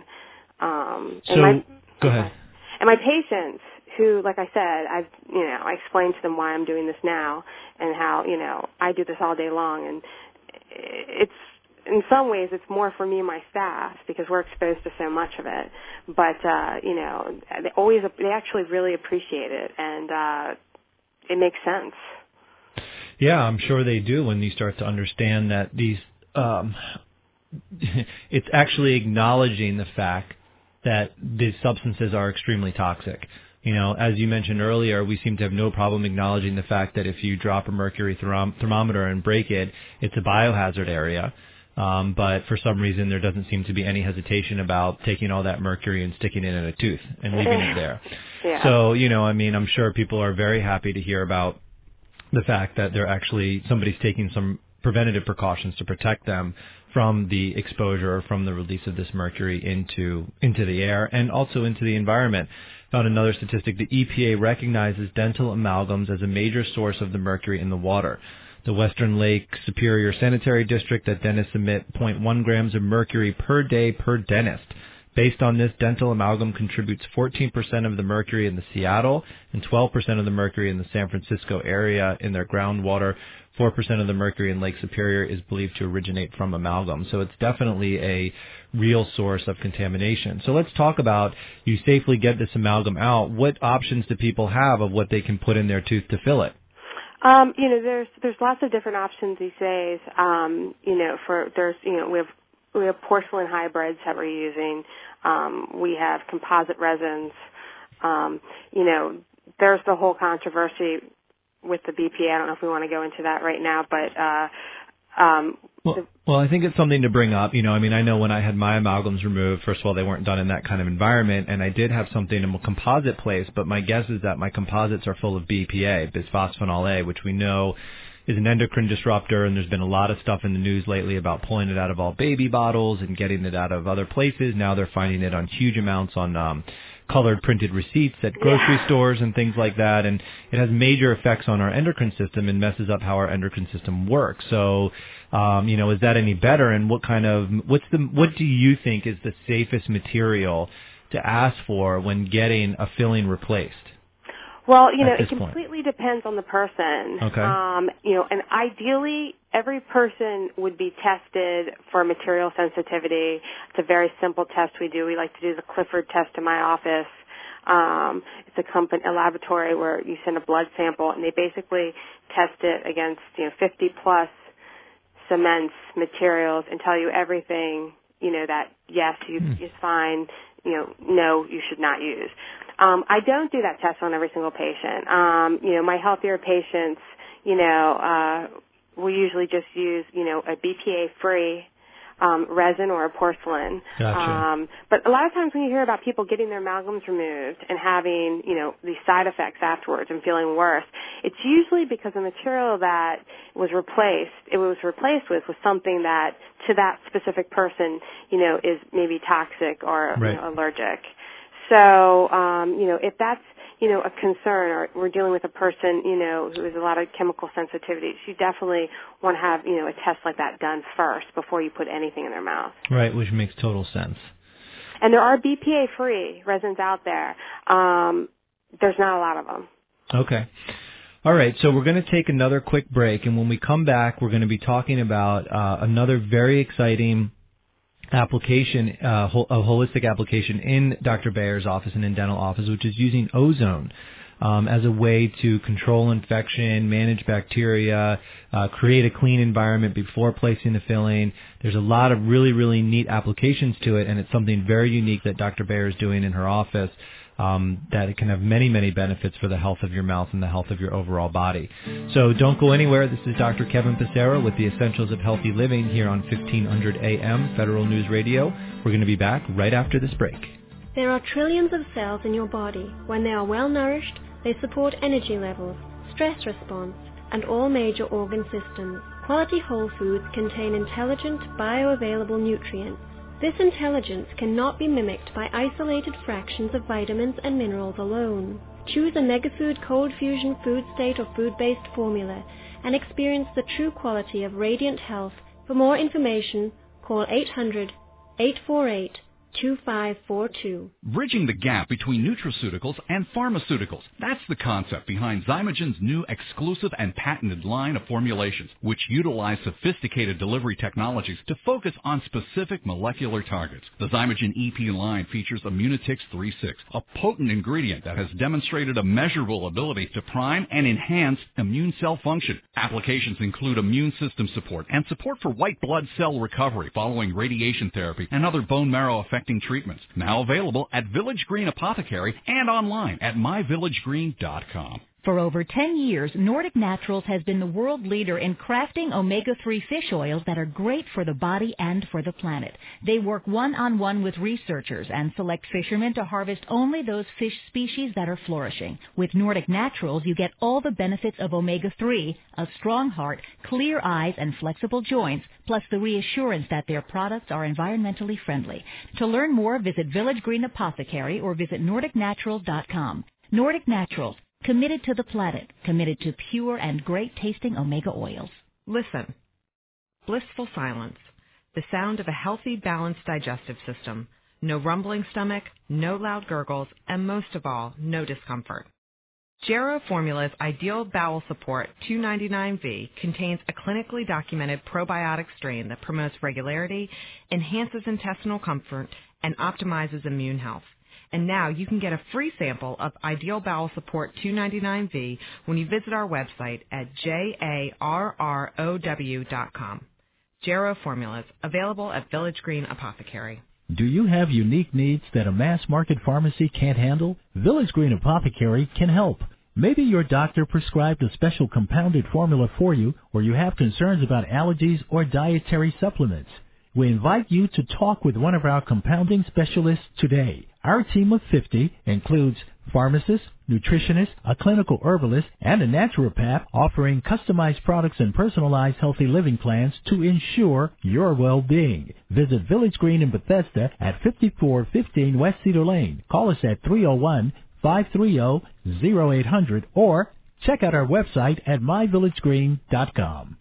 Go ahead. And my patients, who, like I said, I explained to them why I'm doing this now and how I do this all day long, and it's in some ways it's more for me and my staff because we're exposed to so much of it. But they actually really appreciate it, and it makes sense. Yeah, I'm sure they do when you start to understand that these. It's actually acknowledging the fact that these substances are extremely toxic. As you mentioned earlier, we seem to have no problem acknowledging the fact that if you drop a mercury thermometer and break it, it's a biohazard area. But for some reason, there doesn't seem to be any hesitation about taking all that mercury and sticking it in a tooth and leaving it there. Yeah. So, I'm sure people are very happy to hear about the fact that somebody's taking some preventative precautions to protect them from the exposure or from the release of this mercury into the air and also into the environment. found another statistic. The EPA recognizes dental amalgams as a major source of the mercury in the water. The Western Lake Superior Sanitary District that dentists emit 0.1 grams of mercury per day per dentist. Based on this, dental amalgam contributes 14% of the mercury in the Seattle and 12% of the mercury in the San Francisco area in their groundwater. 4% of the mercury in Lake Superior is believed to originate from amalgam. So it's definitely a real source of contamination. So let's talk about, you safely get this amalgam out. What options do people have of what they can put in their tooth to fill it? There's lots of different options these days. We have porcelain hybrids that we're using. We have composite resins. There's the whole controversy with the BPA. I don't know if we want to go into that right now, but well, I think it's something to bring up. I know when I had my amalgams removed, first of all, they weren't done in that kind of environment, and I did have something in a composite place, but my guess is that my composites are full of BPA, bisphosphenol A, which we know is an endocrine disruptor, and there's been a lot of stuff in the news lately about pulling it out of all baby bottles and getting it out of other places. Now they're finding it on huge amounts on colored printed receipts at grocery stores and things like that, and it has major effects on our endocrine system and messes up how our endocrine system works. So, is that any better? And what do you think is the safest material to ask for when getting a filling replaced? Well, it completely depends on the person. Okay. And ideally, every person would be tested for material sensitivity. It's a very simple test we do. We like to do the Clifford test in my office. It's a laboratory where you send a blood sample, and they basically test it against 50 plus cements, materials, and tell you everything. That yes, is fine. No, you should not use. I don't do that test on every single patient. My healthier patients, we usually just use, a BPA-free resin or a porcelain. Gotcha. But a lot of times when you hear about people getting their amalgams removed and having, these side effects afterwards and feeling worse, it's usually because the material that was replaced with was something that to that specific person, is maybe toxic or allergic. So, if that's, a concern, or we're dealing with a person, who has a lot of chemical sensitivities, you definitely want to have, a test like that done first before you put anything in their mouth. Right, which makes total sense. And there are BPA-free resins out there. There's not a lot of them. Okay. All right, so we're going to take another quick break, and when we come back, we're going to be talking about another very exciting application, a holistic application in Dr. Bayer's office and in dental office, which is using ozone as a way to control infection, manage bacteria, create a clean environment before placing the filling. There's a lot of really, really neat applications to it, and it's something very unique that Dr. Bayer is doing in her office. That it can have many, many benefits for the health of your mouth and the health of your overall body. So don't go anywhere. This is Dr. Kevin Passero with the Essentials of Healthy Living here on 1500 AM Federal News Radio. We're going to be back right after this break. There are trillions of cells in your body. When they are well nourished, they support energy levels, stress response, and all major organ systems. Quality whole foods contain intelligent, bioavailable nutrients. This intelligence cannot be mimicked by isolated fractions of vitamins and minerals alone. Choose a MegaFood Cold Fusion Food State or food-based formula and experience the true quality of radiant health. For more information, call 800-848-2542. Bridging the gap between nutraceuticals and pharmaceuticals. That's the concept behind Zymogen's new exclusive and patented line of formulations, which utilize sophisticated delivery technologies to focus on specific molecular targets. The Zymogen EP line features Immunotix 3.6, a potent ingredient that has demonstrated a measurable ability to prime and enhance immune cell function. Applications include immune system support and support for white blood cell recovery following radiation therapy and other bone marrow affecting treatments. Now available at Village Green Apothecary and online at myvillagegreen.com. For over 10 years, Nordic Naturals has been the world leader in crafting omega-3 fish oils that are great for the body and for the planet. They work one-on-one with researchers and select fishermen to harvest only those fish species that are flourishing. With Nordic Naturals, you get all the benefits of omega-3, a strong heart, clear eyes, and flexible joints, plus the reassurance that their products are environmentally friendly. To learn more, visit Village Green Apothecary or visit NordicNaturals.com. Nordic Naturals. Committed to the planet, committed to pure and great-tasting omega oils. Listen. Blissful silence. The sound of a healthy, balanced digestive system. No rumbling stomach, no loud gurgles, and most of all, no discomfort. Jarrow Formula's Ideal Bowel Support 299V contains a clinically documented probiotic strain that promotes regularity, enhances intestinal comfort, and optimizes immune health. And now you can get a free sample of Ideal Bowel Support 299V when you visit our website at jarrow.com. Jarrow Formulas, available at Village Green Apothecary. Do you have unique needs that a mass market pharmacy can't handle? Village Green Apothecary can help. Maybe your doctor prescribed a special compounded formula for you, or you have concerns about allergies or dietary supplements. We invite you to talk with one of our compounding specialists today. Our team of 50 includes pharmacists, nutritionists, a clinical herbalist, and a naturopath offering customized products and personalized healthy living plans to ensure your well-being. Visit Village Green in Bethesda at 5415 West Cedar Lane. Call us at 301-530-0800 or check out our website at myvillagegreen.com.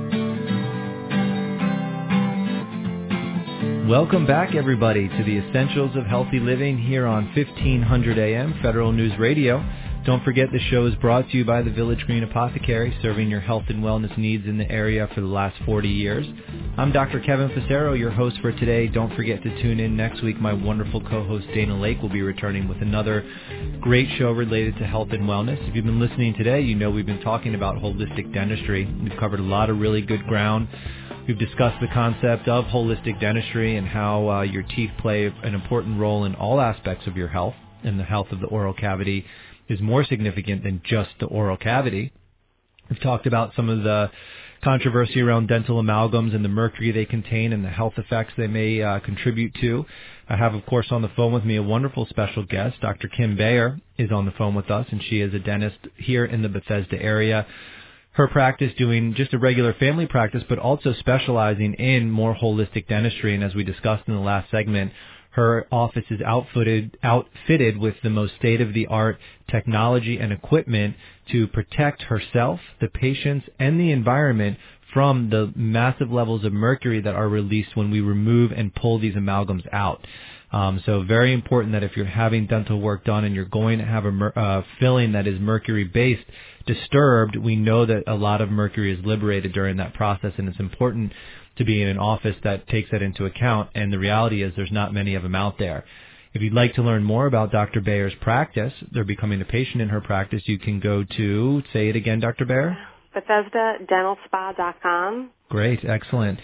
Welcome back, everybody, to the Essentials of Healthy Living here on 1500 AM Federal News Radio. Don't forget the show is brought to you by the Village Green Apothecary, serving your health and wellness needs in the area for the last 40 years. I'm Dr. Kevin Facero, your host for today. Don't forget to tune in next week. My wonderful co-host Dana Lake will be returning with another great show related to health and wellness. If you've been listening today, you know we've been talking about holistic dentistry. We've covered a lot of really good ground. We've discussed the concept of holistic dentistry and how your teeth play an important role in all aspects of your health, and the health of the oral cavity is more significant than just the oral cavity. We've talked about some of the controversy around dental amalgams and the mercury they contain and the health effects they may contribute to. I have, of course, on the phone with me a wonderful special guest. Dr. Kim Bayer is on the phone with us, and she is a dentist here in the Bethesda area. Her practice doing just a regular family practice, but also specializing in more holistic dentistry. And as we discussed in the last segment, her office is outfitted with the most state-of-the-art technology and equipment to protect herself, the patients, and the environment from the massive levels of mercury that are released when we remove and pull these amalgams out. So very important that if you're having dental work done and you're going to have a filling that is mercury-based, disturbed, we know that a lot of mercury is liberated during that process, and it's important to be in an office that takes that into account, and the reality is there's not many of them out there. If you'd like to learn more about Dr. Bayer's practice, or becoming a patient in her practice, you can go to, say it again, Dr. Bayer? BethesdaDentalSpa.com. Great, excellent.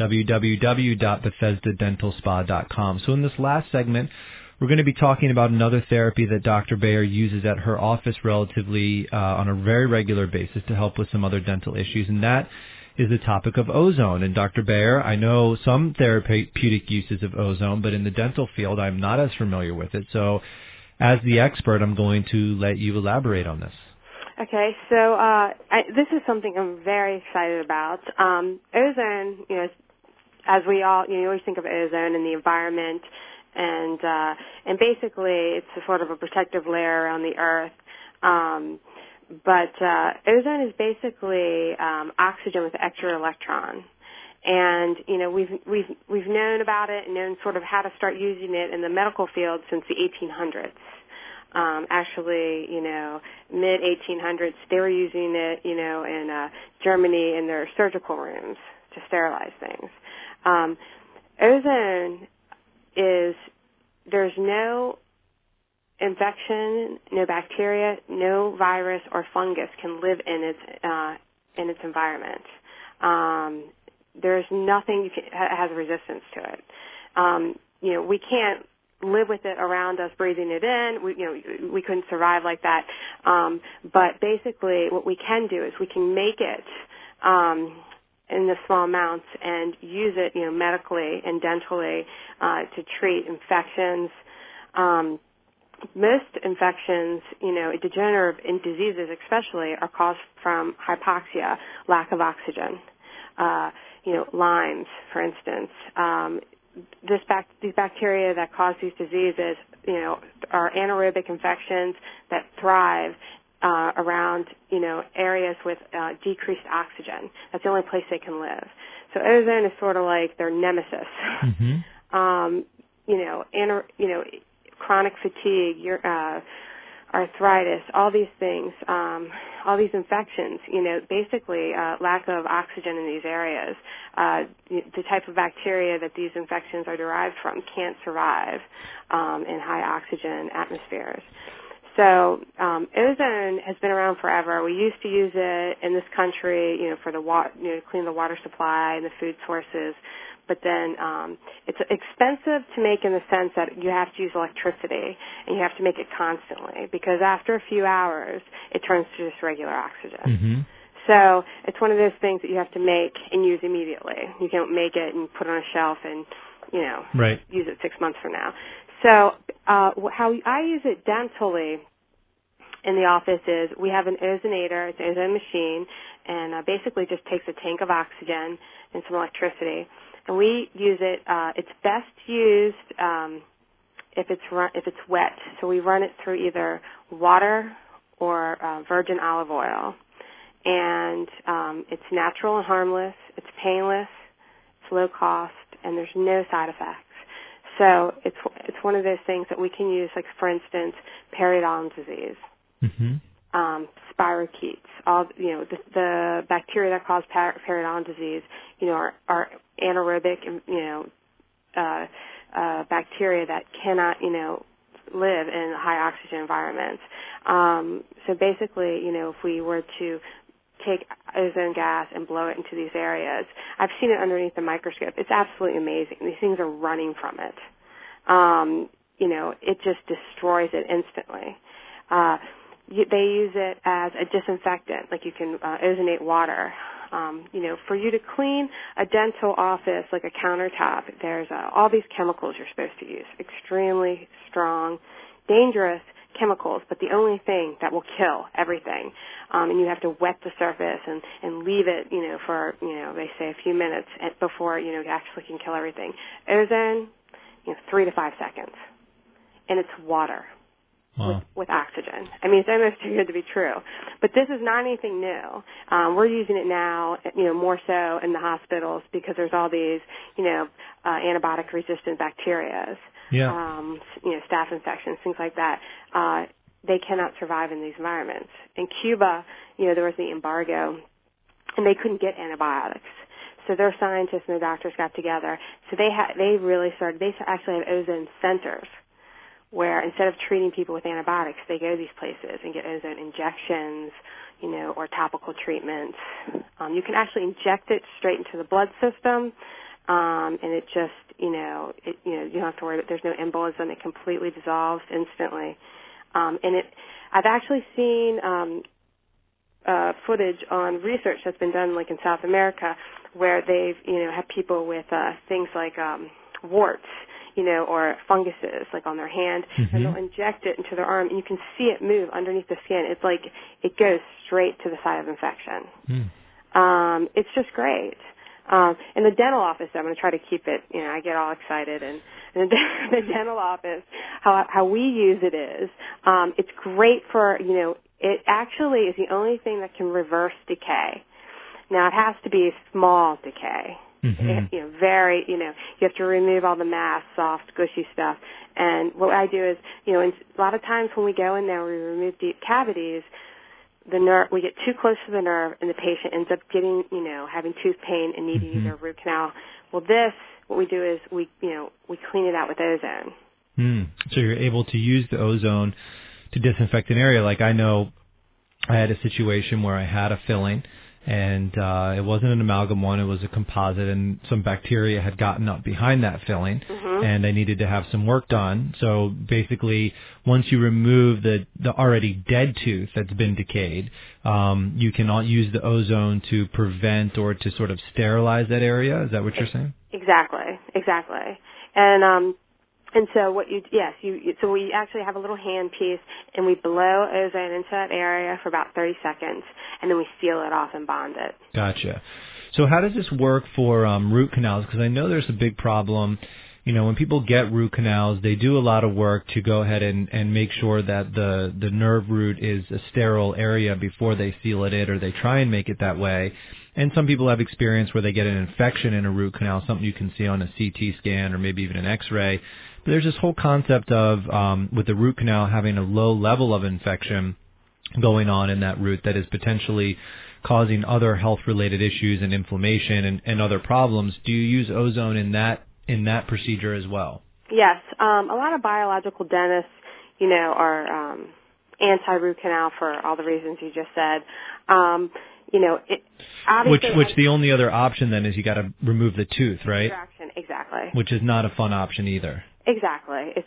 www.BethesdaDentalSpa.com. So in this last segment, we're going to be talking about another therapy that Dr. Bayer uses at her office relatively on a very regular basis to help with some other dental issues, and that is the topic of ozone. And Dr. Bayer, I know some therapeutic uses of ozone, but in the dental field, I'm not as familiar with it. So as the expert, I'm going to let you elaborate on this. Okay, so this is something I'm very excited about. Ozone, as we all, you always think of ozone in the environment, and basically it's a sort of a protective layer around the earth. But ozone is basically oxygen with an extra electron, and we've known about it and known sort of how to start using it in the medical field since the 1800s. Actually, mid-1800s, they were using it, in Germany in their surgical rooms to sterilize things. Ozone there's no infection, no bacteria, no virus or fungus can live in its environment. There's nothing has resistance to it. We can't live with it around us, breathing it in. We couldn't survive like that. But basically, what we can do is we can make it in the small amounts and use it, medically and dentally to treat infections. Most infections, degenerative diseases especially, are caused from hypoxia, lack of oxygen. Lymes, for instance. These bacteria that cause these diseases, are anaerobic infections that thrive around, areas with decreased oxygen. That's the only place they can live. So ozone is sort of like their nemesis. Mm-hmm. Chronic fatigue, arthritis, all these things, all these infections, basically lack of oxygen in these areas. The type of bacteria that these infections are derived from can't survive in high oxygen atmospheres. So ozone has been around forever. We used to use it in this country, for the clean the water supply and the food sources. But then it's expensive to make in the sense that you have to use electricity and you have to make it constantly, because after a few hours it turns to just regular oxygen. Mm-hmm. So it's one of those things that you have to make and use immediately. You can't make it and put it on a shelf and right. use it 6 months from now. So how I use it dentally in the office is we have an ozonator, it's an ozone machine, and basically just takes a tank of oxygen and some electricity. And we use it. It's best used if it's wet. So we run it through either water or virgin olive oil, and it's natural and harmless. It's painless. It's low cost, and there's no side effects. So it's one of those things that we can use, like for instance, periodontal disease, mm-hmm. Spirochetes. All the bacteria that cause periodontal disease, are anaerobic, bacteria that cannot, live in high oxygen environments. So basically, if we were to take ozone gas and blow it into these areas, I've seen it underneath the microscope. It's absolutely amazing. These things are running from it. It just destroys it instantly. They use it as a disinfectant, like you can ozonate water. For you to clean a dental office like a countertop, there's all these chemicals you're supposed to use, extremely strong, dangerous chemicals, but the only thing that will kill everything. And you have to wet the surface and leave it, for, they say a few minutes before, it actually can kill everything. Ozone, 3 to 5 seconds. And it's water. With oxygen. I mean, it's almost too good to be true. But this is not anything new. We're using it now, more so in the hospitals because there's all these, antibiotic-resistant bacteria, staph infections, things like that. They cannot survive in these environments. In Cuba, there was the embargo, and they couldn't get antibiotics. So their scientists and their doctors got together. So they actually have ozone centers, where instead of treating people with antibiotics, they go to these places and get ozone injections, or topical treatments. You can actually inject it straight into the blood system, and it just, you don't have to worry about, there's no embolism. It completely dissolves instantly. I've actually seen footage on research that's been done, like in South America, where they've, had people with things like warts, or funguses, like on their hand, mm-hmm. and they'll inject it into their arm, and you can see it move underneath the skin. It's like it goes straight to the site of infection. Mm. It's just great. In the dental office, I'm going to try to keep it, I get all excited, and in the dental office, how we use it is, it's great for, it actually is the only thing that can reverse decay. Now, it has to be small decay. Mm-hmm. You have to remove all the mass, soft, gushy stuff. And what I do is, a lot of times when we go in there, we remove deep cavities, we get too close to the nerve, and the patient ends up getting, having tooth pain and needing mm-hmm. either a root canal. Well, what we do is we clean it out with ozone. Mm. So you're able to use the ozone to disinfect an area. Like I know I had a situation where I had a filling, And it wasn't an amalgam one, it was a composite, and some bacteria had gotten up behind that filling, and they needed to have some work done. So basically, once you remove the already dead tooth that's been decayed, you can use the ozone to prevent or to sort of sterilize that area. Is that what you're saying? Exactly. And so so we actually have a little handpiece, and we blow ozone into that area for about 30 seconds, and then we seal it off and bond it. Gotcha. So how does this work for root canals? Because I know there's a big problem. When people get root canals, they do a lot of work to go ahead and make sure that the nerve root is a sterile area before they seal it in, or they try and make it that way. And some people have experience where they get an infection in a root canal, something you can see on a CT scan or maybe even an X-ray. But there's this whole concept of, with the root canal having a low level of infection going on in that root that is potentially causing other health-related issues and inflammation and other problems. Do you use ozone in that procedure as well? Yes. A lot of biological dentists, are anti-root canal for all the reasons you just said. Which the only other option then is you got to remove the tooth, right? Extraction, exactly. Which is not a fun option either. Exactly. It's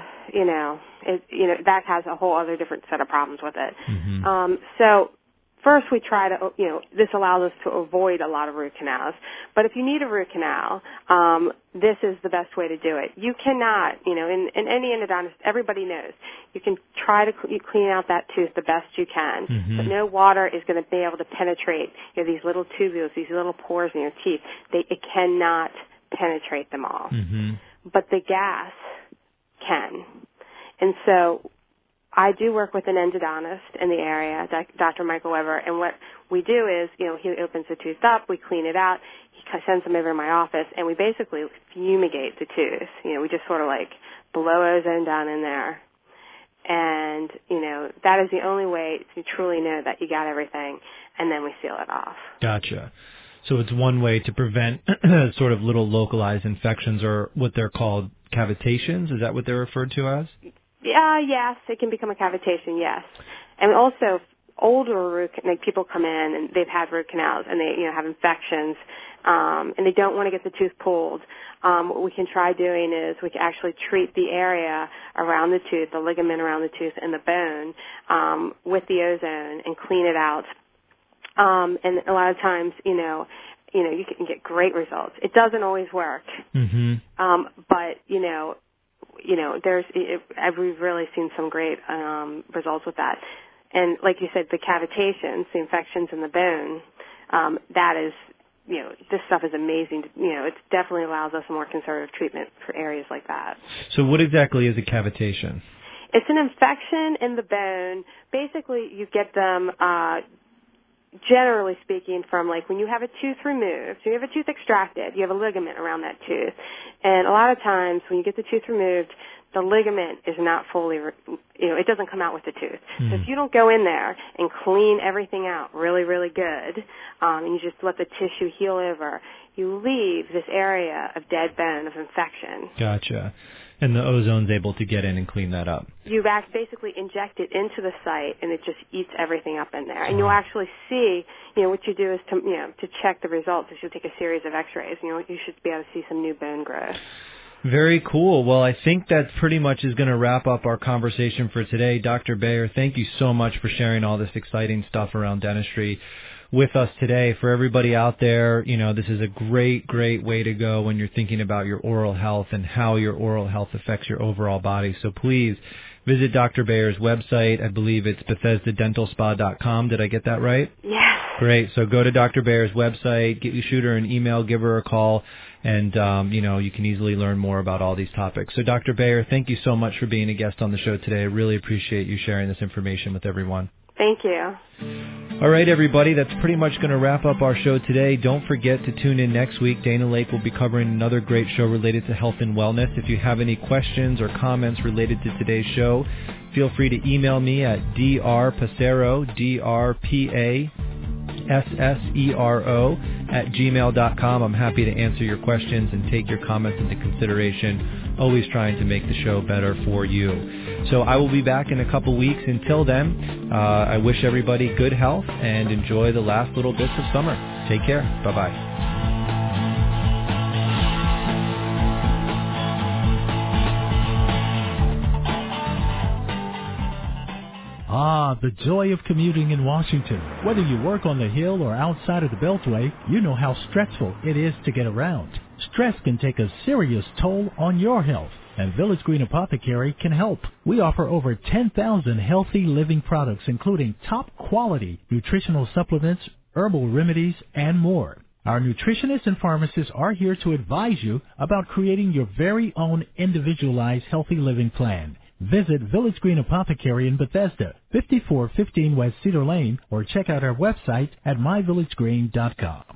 that has a whole other different set of problems with it. So first we try to, this allows us to avoid a lot of root canals. But if you need a root canal, this is the best way to do it. You cannot, in any endodontist, everybody knows, you can try to clean out that tooth the best you can, but no water is going to be able to penetrate these little tubules, these little pores in your teeth. It cannot penetrate them all. But the gas can. And so I do work with an endodontist in the area, Dr. Michael Weber, and what we do is, he opens the tooth up, we clean it out, he sends them over to my office, and we basically fumigate the tooth. We just sort of blow ozone down in there. And, that is the only way to truly know that you got everything, and then we seal it off. Gotcha. So it's one way to prevent sort of little localized infections, or what they're called cavitations. Is that what they're referred to as? Yes, it can become a cavitation, yes. And also, older people come in and they've had root canals and they, have infections, and they don't want to get the tooth pulled. What we can try doing is we can actually treat the area around the tooth, the ligament around the tooth and the bone, with the ozone and clean it out. And a lot of times, you can get great results. It doesn't always work. But, we've really seen some great results with that. And like you said, the cavitations, the infections in the bone, that is, this stuff is amazing. It definitely allows us a more conservative treatment for areas like that. So what exactly is a cavitation? It's an infection in the bone. Basically, you get them, generally speaking, from when you have a tooth removed, so you have a tooth extracted, you have a ligament around that tooth. And a lot of times when you get the tooth removed, the ligament is not fully, it doesn't come out with the tooth. So if you don't go in there and clean everything out really, really good, and you just let the tissue heal over, you leave this area of dead bone, of infection. Gotcha. And the ozone's able to get in and clean that up. You basically inject it into the site, and it just eats everything up in there. And you'll actually see, what you do is to check the results is you'll take a series of X-rays. You should be able to see some new bone growth. Very cool. Well, I think that pretty much is going to wrap up our conversation for today. Dr. Bayer, thank you so much for sharing all this exciting stuff around dentistry with us today. For everybody out there, this is a great, great way to go when you're thinking about your oral health and how your oral health affects your overall body. So please visit Dr. Bayer's website. I believe it's BethesdaDentalSpa.com. Did I get that right? Yes. Great. So go to Dr. Bayer's website, shoot her an email, give her a call, and, you can easily learn more about all these topics. So Dr. Bayer, thank you so much for being a guest on the show today. I really appreciate you sharing this information with everyone. Thank you. All right, everybody, that's pretty much going to wrap up our show today. Don't forget to tune in next week. Dana Lake will be covering another great show related to health and wellness. If you have any questions or comments related to today's show, feel free to email me at drpassero, DRPASSERO, gmail.com. I'm happy to answer your questions and take your comments into consideration, always trying to make the show better for you. So I will be back in a couple weeks. Until then, I wish everybody good health and enjoy the last little bits of summer. Take care. Bye-bye. Ah, the joy of commuting in Washington. Whether you work on the Hill or outside of the Beltway, you know how stressful it is to get around. Stress can take a serious toll on your health, and Village Green Apothecary can help. We offer over 10,000 healthy living products, including top-quality nutritional supplements, herbal remedies, and more. Our nutritionists and pharmacists are here to advise you about creating your very own individualized healthy living plan. Visit Village Green Apothecary in Bethesda, 5415 West Cedar Lane, or check out our website at myvillagegreen.com.